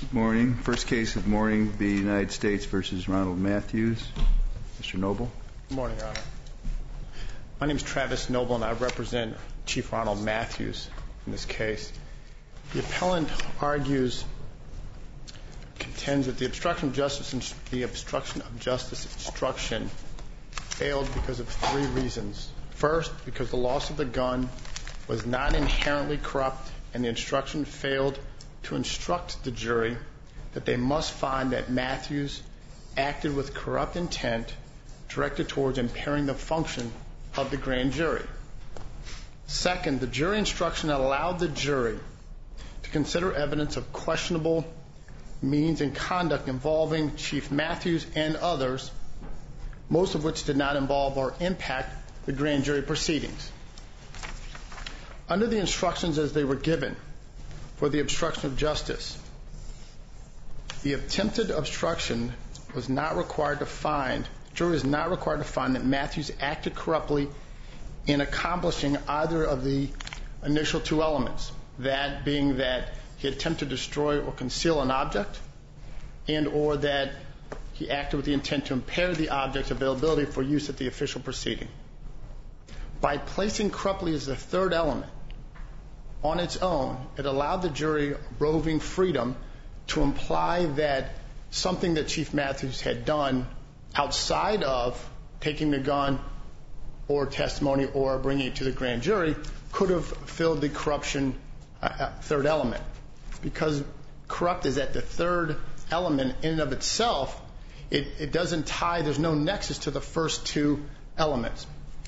Good morning. First case of the morning, the United States v. Ronald Matthews. Mr. Noble. Good morning, Your Honor. My name is Travis Noble, and I represent Chief Ronald Matthews in this case. The appellant contends that the obstruction of justice instruction failed because of three reasons. First, because the loss of the gun was not inherently corrupt, and the instruction failed to instruct the jury that they must find that Matthews acted with corrupt intent directed towards impairing the function of the grand jury. Second, the jury instruction allowed the jury to consider evidence of questionable means and conduct involving Chief Matthews and others, most of which did not involve or impact the grand jury proceedings. Under the instructions as they were given for the obstruction of justice, the attempted obstruction was not required to find, the jury is not required to find that Matthews acted corruptly in accomplishing either of the initial two elements, that being that he attempted to destroy or conceal an object, and or that he acted with the intent to impair the object's availability for use at the official proceeding. By placing corruptly as the third element on its own, it allowed the jury roving freedom to imply that something that Chief Matthews had done outside of taking the gun or testimony or bringing it to the grand jury could have filled the corruption third element. Because corrupt is at the third element in and of itself, it doesn't tie, there's no nexus to the first two elements.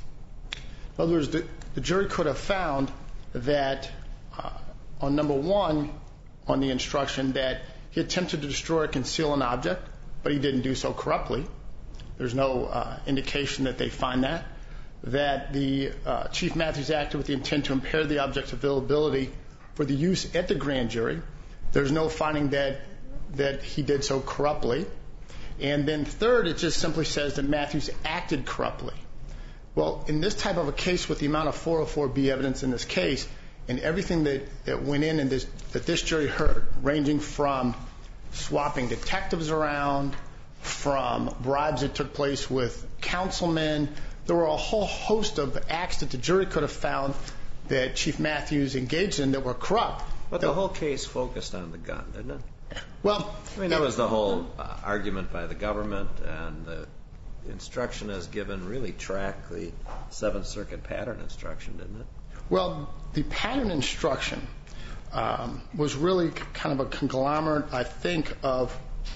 In other words, the jury could have found that on number one, on the instruction, that he attempted to destroy or conceal an object, but he didn't do so corruptly. There's no indication that they find that. That the Chief Matthews acted with the intent to impair the object's availability for the use at the grand jury. There's no finding that he did so corruptly. And then third, it just simply says that Matthews acted corruptly. Well, in this type of a case with the amount of 404B evidence in this case, and everything that went in and that this jury heard, ranging from swapping detectives around, from bribes that took place with councilmen, there were a whole host of acts that the jury could have found that Chief Matthews engaged in that were corrupt. But the whole case focused on the gun, didn't it? Well, I mean, that was the whole argument by the government, and the instruction as given really tracked the Seventh Circuit pattern instruction, didn't it? Well, the pattern instruction was really kind of a conglomerate, I think, of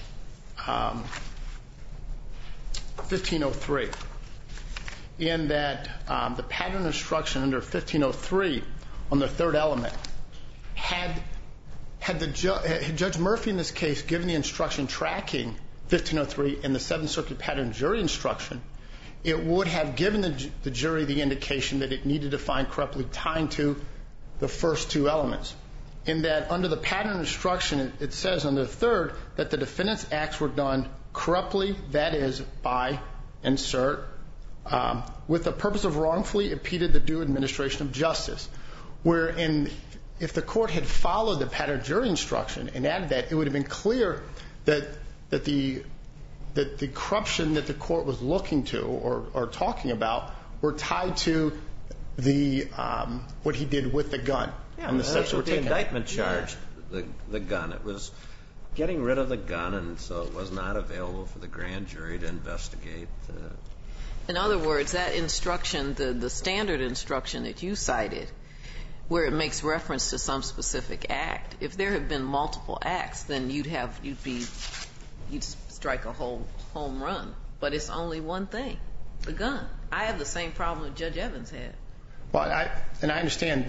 1503. In that the pattern instruction under 1503 on the third element had Judge Murphy in this case given the instruction tracking 1503 in the Seventh Circuit pattern jury instruction, it would have given the jury the indication that it needed to find corruptly tying to the first two elements. In that under the pattern instruction, it says under the third that the defendant's acts were done corruptly, that is, by insert, with the purpose of wrongfully impeded the due administration of justice. Wherein, if the court had followed the pattern jury instruction and added that, it would have been clear that the corruption that the court was looking to or talking about were tied to the what he did with the gun. Yeah, and the steps that were taken. The indictment charged the gun. It was getting rid of the gun, and so it was not available for the grand jury to investigate. In other words, that instruction, the standard instruction that you cited, where it makes reference to some specific act, if there had been multiple acts, then you'd strike a whole home run. But it's only one thing, the gun. I have the same problem that Judge Evans had. Well, I understand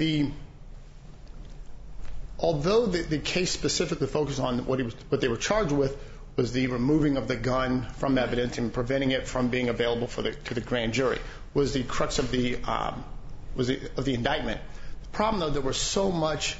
although the case specifically focused on what they were charged with was the removing of the gun from evidence and preventing it from being available to the grand jury, was the crux of the indictment. The problem, though, there was so much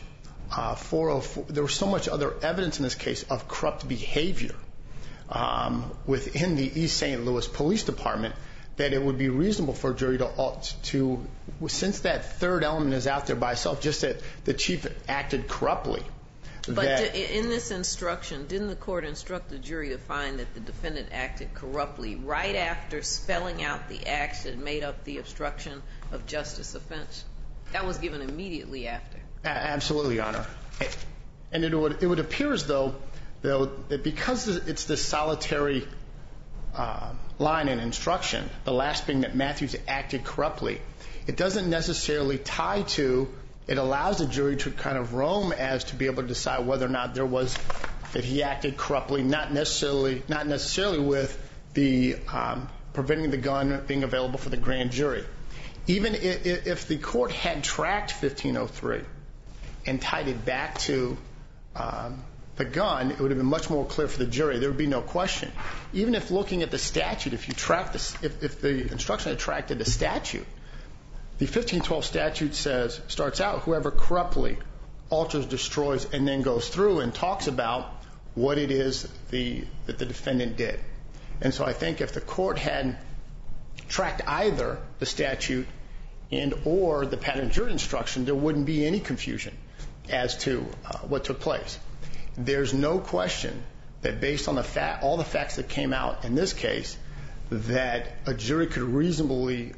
other evidence in this case of corrupt behavior within the East St. Louis Police Department that it would be reasonable for a jury to, since that third element is out there by itself, just that the chief acted corruptly, But in this instruction, didn't the court instruct the jury to find that the defendant acted corruptly right after spelling out the acts that made up the obstruction of justice offense? That was given immediately after. Absolutely, Your Honor. And it would appear as though that because it's this solitary line in instruction, the last being that Matthews acted corruptly, it doesn't necessarily tie to, it allows the jury to kind of roam as to be able to decide whether or not that he acted corruptly, not necessarily with the preventing the gun being available for the grand jury. Even if the court had tracked 1503 and tied it back to the gun, it would have been much more clear for the jury. There would be no question. Even if looking at the statute, if the instruction had tracked the statute, the 1512 statute starts out, whoever corruptly alters, destroys, and then goes through and talks about what it is that the defendant did. And so I think if the court had tracked either the statute and or the pattern jury instruction, there wouldn't be any confusion as to what took place. There's no question that based on all the facts that came out in this case, that a jury could reasonably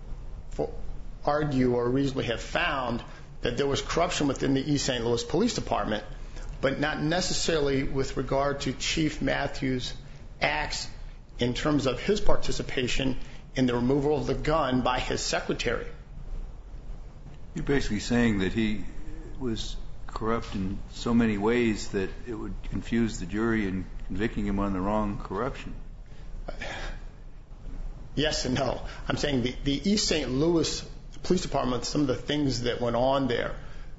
argue or reasonably have found that there was corruption within the East St. Louis Police Department, but not necessarily with regard to Chief Matthews' acts in terms of his participation in the removal of the gun by his secretary. You're basically saying that he was corrupt in so many ways that it would confuse the jury in convicting him on the wrong corruption. Yes and no. I'm saying the East St. Louis Police Department, some of the things that went on there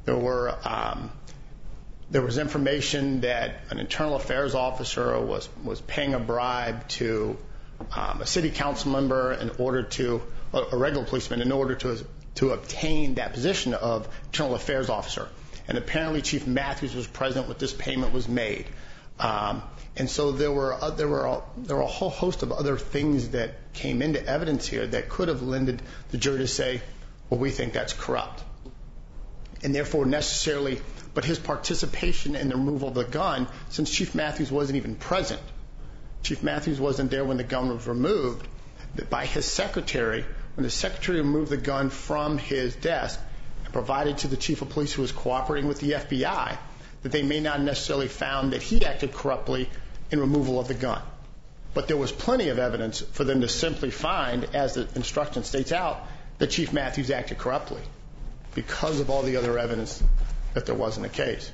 was information that an internal affairs officer was paying a bribe to a city council member in order to, a regular policeman, in order to obtain that position of internal affairs officer. And apparently Chief Matthews was present when this payment was made. And so there were a whole host of other things that came into evidence here that could have lended the jury to say, well, we think that's corrupt. And therefore necessarily, but his participation in the removal of the gun, since Chief Matthews wasn't even present, Chief Matthews wasn't there when the gun was removed, that by his secretary, when the secretary removed the gun from his desk and provided to the chief of police who was cooperating with the FBI, that they may not necessarily found that he acted corruptly in removal of the gun. But there was plenty of evidence for them to simply find, as the instruction states out, that Chief Matthews acted corruptly because of all the other evidence that there was in the case.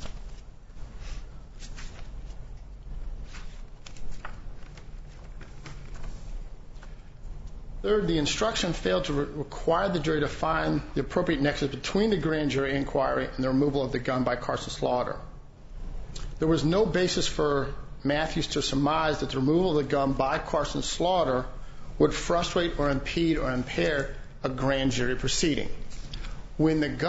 Third, the instruction failed to require the jury to find the appropriate nexus between the grand jury inquiry and the removal of the gun by Carson Slaughter. There was no basis for Matthews to surmise that the removal of the gun by Carson Slaughter would frustrate or impede or impair a grand jury proceeding. When the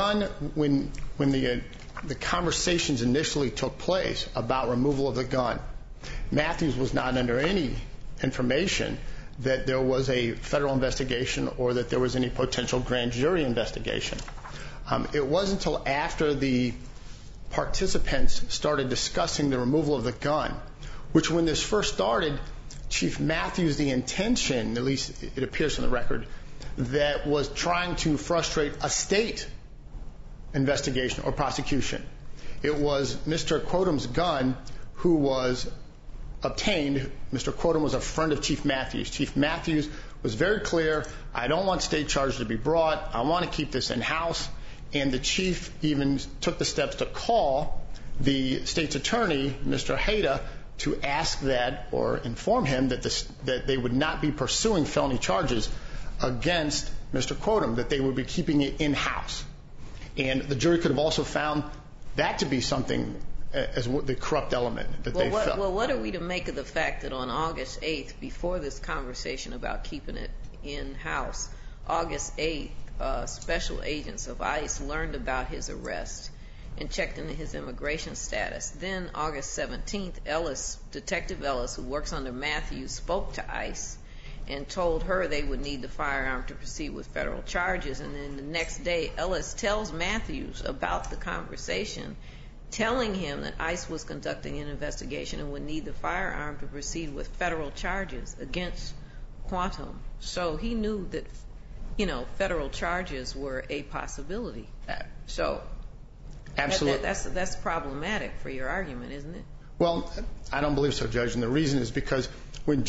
conversations initially took place about removal of the gun, Matthews was not under any information that there was a federal investigation or that there was any potential grand jury investigation. It wasn't until after the participants started discussing the removal of the gun, which when this first started, Chief Matthews, the intention, at least it appears from the record, that was trying to frustrate a state investigation or prosecution. It was Mr. Quotum's gun who was obtained. Mr. Quotum was a friend of Chief Matthews. Chief Matthews was very clear, I don't want state charges to be brought. I want to keep this in-house. And the chief even took the steps to call the state's attorney, Mr. Hayda, to ask that or inform him that they would not be pursuing felony charges against Mr. Quotum, that they would be keeping it in-house. And the jury could have also found that to be something as the corrupt element that they felt. Well, what are we to make of the fact that on August 8th, before this conversation about keeping it in-house, August 8th, special agents of ICE learned about his arrest and checked into his immigration status. Then August 17th, Detective Ellis, who works under Matthews, spoke to ICE and told her they would need the firearm to proceed with federal charges. And then the next day, Ellis tells Matthews about the conversation telling him that ICE was conducting an investigation and would need the firearm to proceed with federal charges against Quantum. So he knew that, federal charges were a possibility. So Absolutely. That's problematic for your argument, isn't it? Well, I don't believe so, Judge, and the reason is because when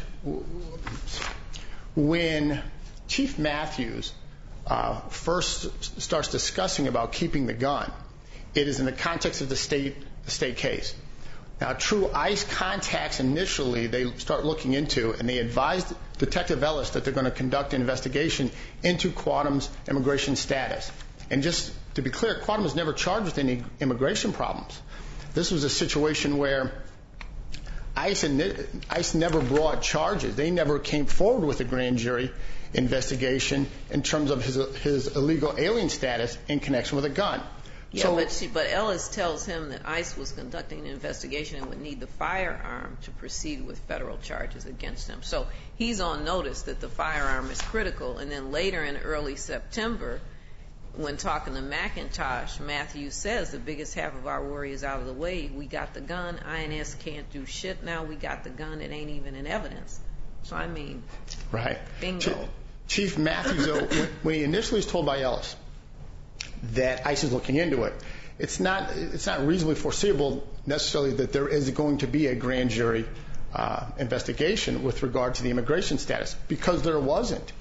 Chief Matthews first starts discussing about keeping the gun, it is in the context of the state case. Now, true, ICE contacts initially, they start looking into, and they advised Detective Ellis that they're going to conduct an investigation into Quantum's immigration status. And just to be clear, Quantum was never charged with any immigration problems. This was a situation where ICE never brought charges. They never came forward with a grand jury investigation in terms of his illegal alien status in connection with a gun. Yeah, but Ellis tells him that ICE was conducting an investigation and would need the firearm to proceed with federal charges against him. So he's on notice that the firearm is critical. And then later in early September, when talking to McIntosh, Matthews says the biggest half of our worry is out of the way. We got the gun. INS can't do shit now. We got the gun. It ain't even in evidence. So, I mean, right. Bingo. Chief Matthews, though, when he initially was told by Ellis that ICE is looking into it, it's not reasonably foreseeable necessarily that there is going to be a grand jury investigation with regard to the immigration status, because there wasn't.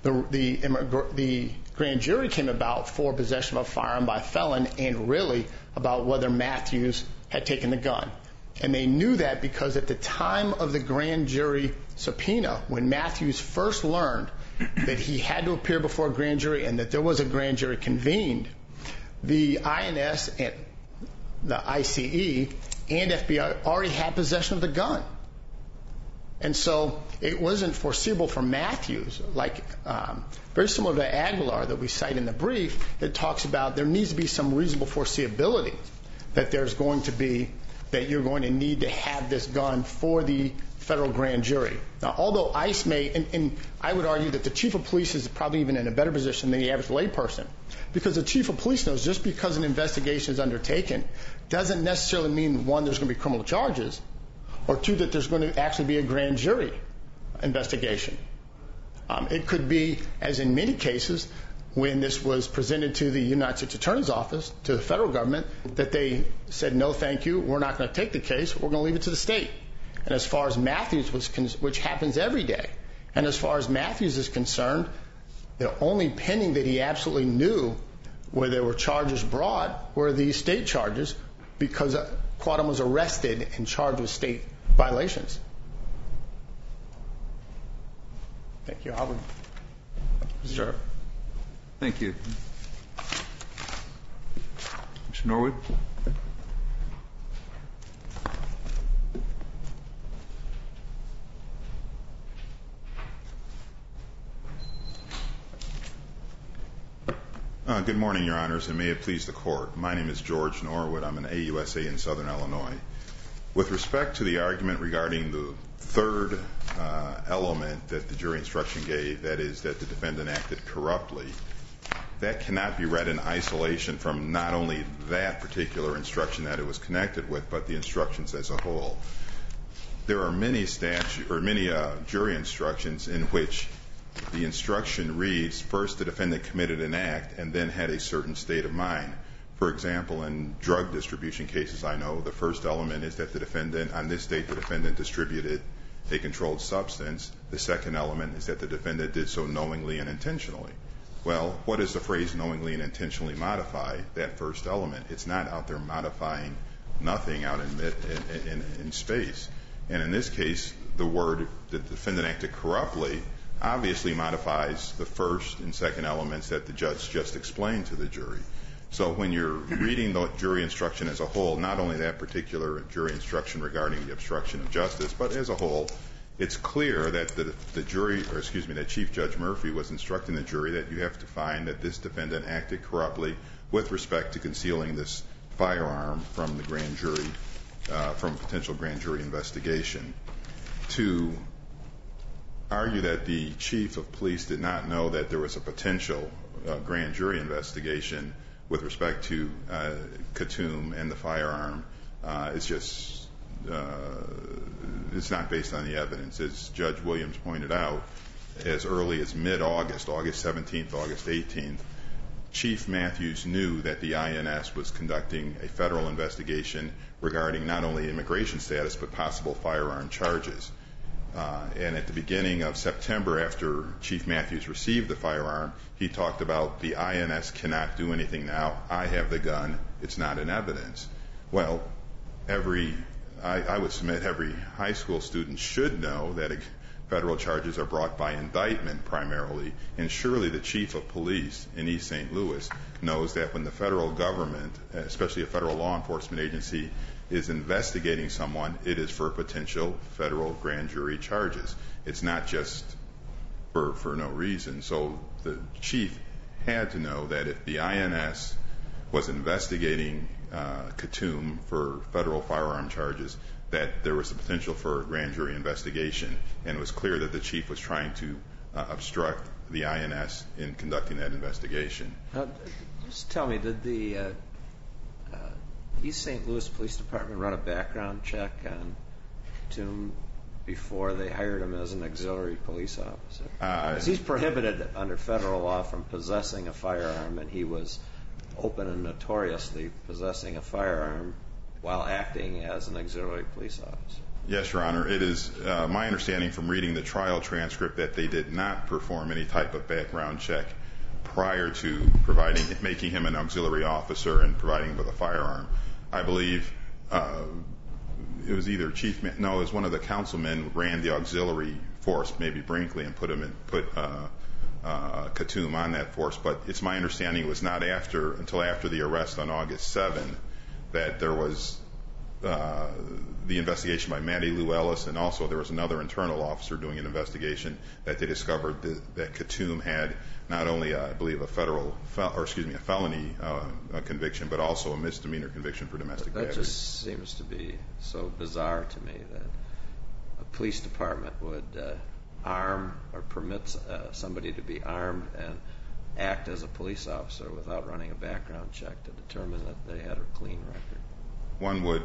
The grand jury came about for possession of a firearm by a felon and really about whether Matthews had taken the gun. And they knew that because at the time of the grand jury subpoena, when Matthews first learned that he had to appear before a grand jury and that there was a grand jury convened, the INS and the ICE and FBI already had possession of the gun. And so it wasn't foreseeable for Matthews, like very similar to Aguilar that we cite in the brief, that talks about there needs to be some reasonable foreseeability that you're going to need to have this gun for the federal grand jury. Now, although ICE may, and I would argue that the chief of police is probably even in a better position than the average layperson, because the chief of police knows just because an investigation is undertaken doesn't necessarily mean, one, there's going to be criminal charges, or two, that there's going to actually be a grand jury investigation. It could be, as in many cases, when this was presented to the United States Attorney's Office, to the federal government, that they said, no, thank you, we're not going to take the case, we're going to leave it to the state. And as far as Matthews which happens every day, and as far as Matthews is concerned, the only pending that he absolutely knew where there were charges brought were the state charges, because Quantum was arrested and charged with state violations. Thank you. Sir. Thank you. Mr. Norwood. Good morning, Your Honors, and may it please the Court. My name is George Norwood. I'm an AUSA in Southern Illinois. With respect to the argument regarding the third element that the jury instruction gave, that is that the defendant acted corruptly, that cannot be read in isolation from not only that particular instruction that it was connected with, but the instructions as a whole. There are many jury instructions in which the instruction reads, first the defendant committed an act and then had a certain state of mind. For example, in drug distribution cases I know, the first element is that the defendant, on this date the defendant distributed a controlled substance. The second element is that the defendant did so knowingly and intentionally. Well, what does the phrase knowingly and intentionally modify? That first element. It's not out there modifying nothing out in space. And in this case, the word that the defendant acted corruptly obviously modifies the first and second elements that the judge just explained to the jury. So when you're reading the jury instruction as a whole, not only that particular jury instruction regarding the obstruction of justice, but as a whole, it's clear that that Chief Judge Murphy was instructing the jury that you have to find that this defendant acted corruptly with respect to concealing this firearm from the grand jury, from potential grand jury investigation. To argue that the chief of police did not know that there was a potential grand jury investigation with respect to Katoom and the firearm, it's just it's not based on the evidence. As Judge Williams pointed out, as early as mid-August, August 17th, August 18th, Chief Matthews knew that the INS was conducting a federal investigation regarding not only immigration status but possible firearm charges. And at the beginning of September, after Chief Matthews received the firearm, he talked about the INS cannot do anything now. I have the gun. It's not in evidence. Well, I would submit every high school student should know that federal charges are brought by indictment primarily, and surely the chief of police in East St. Louis knows that when the federal government, especially a federal law enforcement agency, is investigating someone, it is for potential federal grand jury charges. It's not just for no reason. So the chief had to know that if the INS was investigating Katoom for federal firearm charges, that there was a potential for a grand jury investigation, and it was clear that the chief was trying to obstruct the INS in conducting that investigation. Now, just tell me, did the East St. Louis Police Department run a background check on Katoom before they hired him as an auxiliary police officer? 'Cause he's prohibited under federal law from possessing a firearm, and he was open and notoriously possessing a firearm while acting as an auxiliary police officer. Yes, Your Honor. It is my understanding from reading the trial transcript that they did not perform any type of background check prior to making him an auxiliary officer and providing him with a firearm. I believe it was either it was one of the councilmen ran the auxiliary force, maybe Brinkley, and put Katoom on that force. But it's my understanding it was not until after the arrest on August 7 that there was the investigation by Matty Lou Ellis, and also there was another internal officer doing an investigation that they discovered that Katoom had not only, I believe, a felony conviction, but also a misdemeanor conviction for domestic battery. That just seems to be so bizarre to me that a police department would arm or permit somebody to be armed and act as a police officer without running a background check to determine that they had a clean record. One would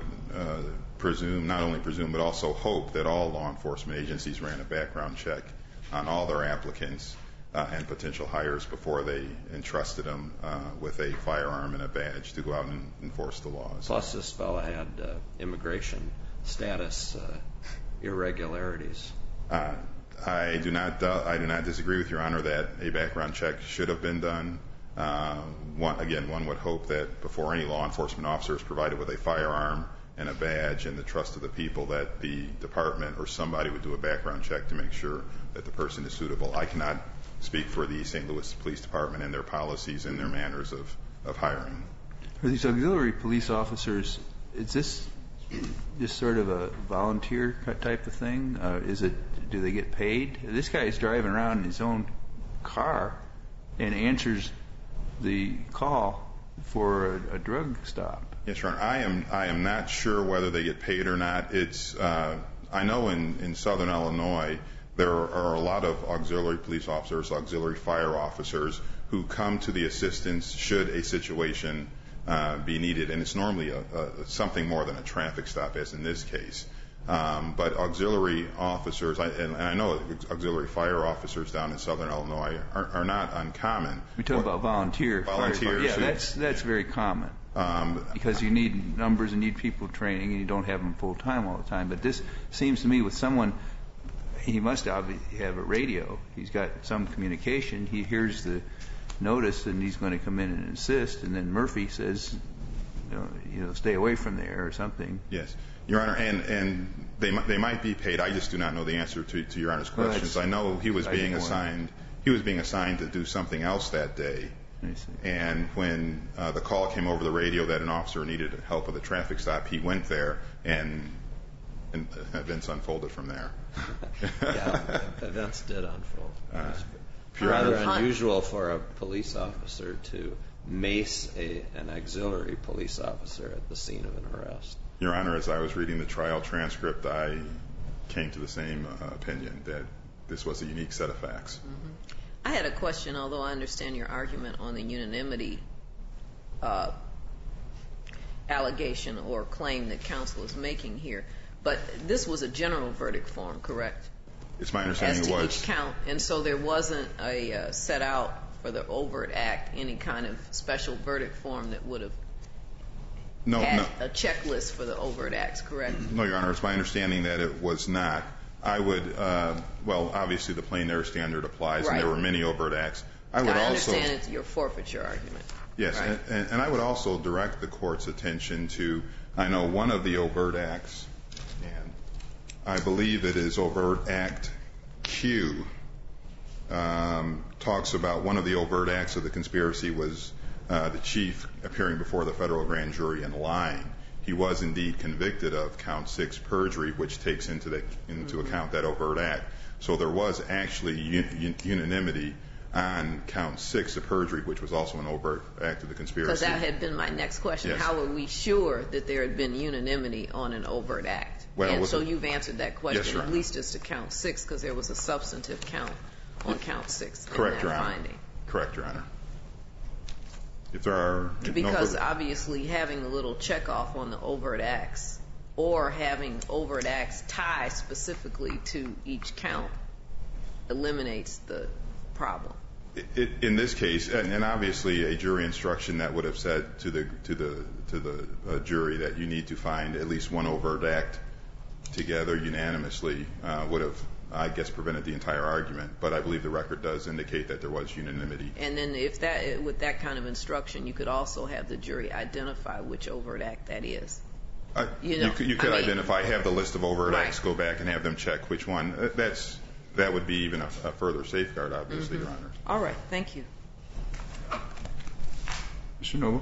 not only presume, but also hope that all law enforcement agencies ran a background check on all their applicants and potential hires before they entrusted them with a firearm and a badge to go out and enforce the laws. Plus, this fellow had immigration status irregularities. I do not disagree with Your Honor that a background check should have been done. One would hope that before any law enforcement officer is provided with a firearm and a badge and the trust of the people, that the department or somebody would do a background check to make sure that the person is suitable. I cannot speak for the St. Louis Police Department and their policies and their manners of hiring. For these auxiliary police officers, is this just sort of a volunteer type of thing? Do they get paid? This guy is driving around in his own car and answers the call for a drug stop. Yes, Your Honor. I am not sure whether they get paid or not. I know in Southern Illinois there are a lot of auxiliary police officers, auxiliary fire officers who come to the assistance should a situation be needed, and it's normally something more than a traffic stop, as in this case. But auxiliary officers, and I know auxiliary fire officers down in Southern Illinois are not uncommon. We talk about volunteers. Volunteers. Yeah, that's very common. Because you need numbers and need people training, and you don't have them full time all the time. But this seems to me with someone, he must obviously have a radio. He's got some communication. He hears the notice, and he's going to come in and assist. And then Murphy says, stay away from there or something. Yes, Your Honor, and they might be paid. I just do not know the answer to Your Honor's questions. I know he was being assigned. He was being assigned to do something else that day. And when the call came over the radio that an officer needed help with a traffic stop, he went there, and events unfolded from there. Yeah, events did unfold. Rather unusual for a police officer to mace an auxiliary police officer at the scene of an arrest. Your Honor, as I was reading the trial transcript, I came to the same opinion, that this was a unique set of facts. I had a question, although I understand your argument on the unanimity allegation or claim that counsel is making here. But this was a general verdict form, correct? It's my understanding it was. As to each count. And so there wasn't a set out for the overt act, any kind of special verdict form that would have had a checklist for the overt acts, correct? No, Your Honor. It's my understanding that it was not. I would, well, obviously the plain error standard applies, and there were many overt acts. I understand it's your forfeiture argument. Yes, right. And I would also direct the Court's attention to, I know one of the overt acts, and I believe it is overt act Q, talks about one of the overt acts of the conspiracy was the chief appearing before the federal grand jury and lying. He was indeed convicted of count 6 perjury, which takes into account that overt act. So there was actually unanimity on count 6 of perjury, which was also an overt act of the conspiracy. Because that had been my next question. Yes. How were we sure that there had been unanimity on an overt act? Well, and so you've answered that question, yes, Your Honor. at least as to count 6, because there was a substantive count on count 6 Correct, in that Your Honor. finding. Correct, Your Honor. If there are because obviously having a little checkoff on the overt acts or having overt acts tie specifically to each count eliminates the problem. In this case, and obviously a jury instruction that would have said to the jury that you need to find at least one overt act together unanimously would have, I guess, prevented the entire argument. But I believe the record does indicate that there was unanimity. And then if that, with that kind of instruction, you could also have the jury identify which overt act that is. You could identify, have the list of overt acts, go back and have them check which one. That would be even a further safeguard, obviously, Your Honor. All right. Thank you. Mr. Noble.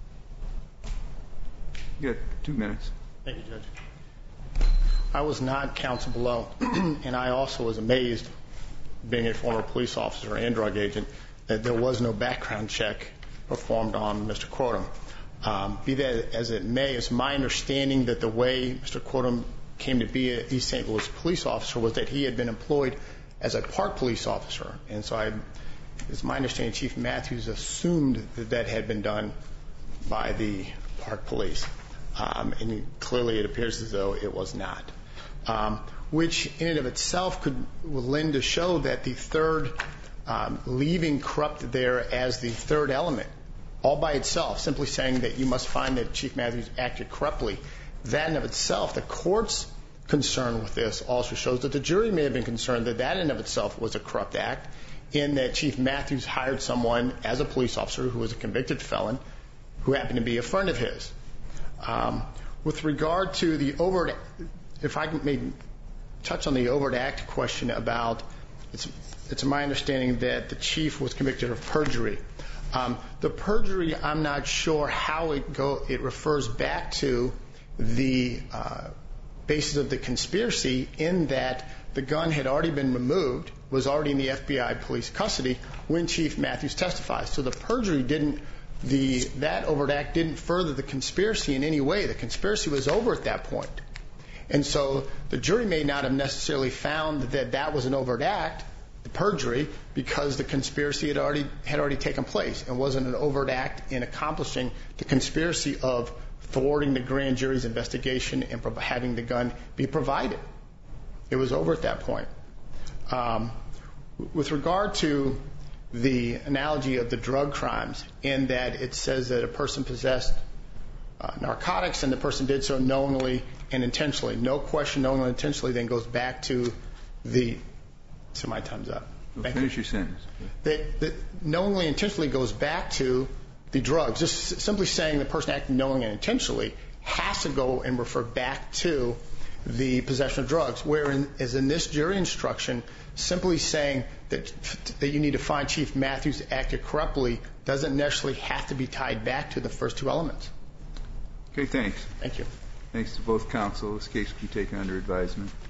You got 2 minutes. Thank you, Judge. I was not counsel below, and I also was amazed, being a former police officer and drug agent, that there was no background check performed on Mr. Quotum. Be that as it may, it's my understanding that the way Mr. Quotum came to be an East St. Louis police officer was that he had been employed as a park police officer. And so it's my understanding Chief Matthews assumed that had been done by the park police. And clearly it appears as though it was not. Which in and of itself would lend to show that the third, leaving corrupt there as the third element, all by itself, simply saying that you must find that Chief Matthews acted corruptly, that in of itself, the court's concern with this also shows that the jury may have been concerned that that in of itself was a corrupt act, in that Chief Matthews hired someone as a police officer who was a convicted felon who happened to be a friend of his. With regard to the overt, if I may touch on the overt act question about, it's my understanding that the chief was convicted of perjury. The perjury, I'm not sure how it refers back to the basis of the conspiracy, in that the gun had already been removed, was already in the FBI police custody when Chief Matthews testified. So the perjury that overt act didn't further the conspiracy in any way. The conspiracy was over at that point. And so the jury may not have necessarily found that that was an overt act, the perjury, because the conspiracy had already taken place and wasn't an overt act in accomplishing the conspiracy of thwarting the grand jury's investigation and having the gun be provided. It was over at that point. With regard to the analogy of the drug crimes, in that it says that a person possessed narcotics and the person did so knowingly and intentionally. No question, knowingly and intentionally then goes back to so my time's up. Finish your sentence. That knowingly and intentionally goes back to the drugs. Just simply saying the person acting knowingly and intentionally has to go and refer back to the possession of drugs. Whereas in this jury instruction, simply saying that you need to find Chief Matthews acted corruptly doesn't necessarily have to be tied back to the first 2 elements. Okay, thanks. Thank you. Thanks to both counsel. This case will be taken under advisement.